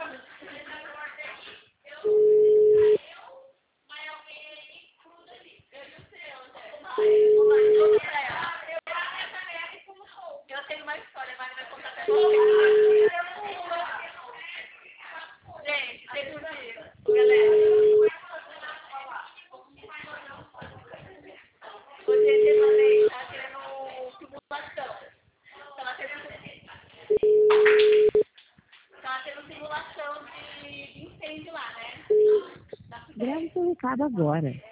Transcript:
Eu tenho uma história, mas vai contar pra você. Gente, teve um dia, galera. Hoje a gente tá tendo simulação. Tava tendo simulação de incêndio lá, né? Grave seu recado agora.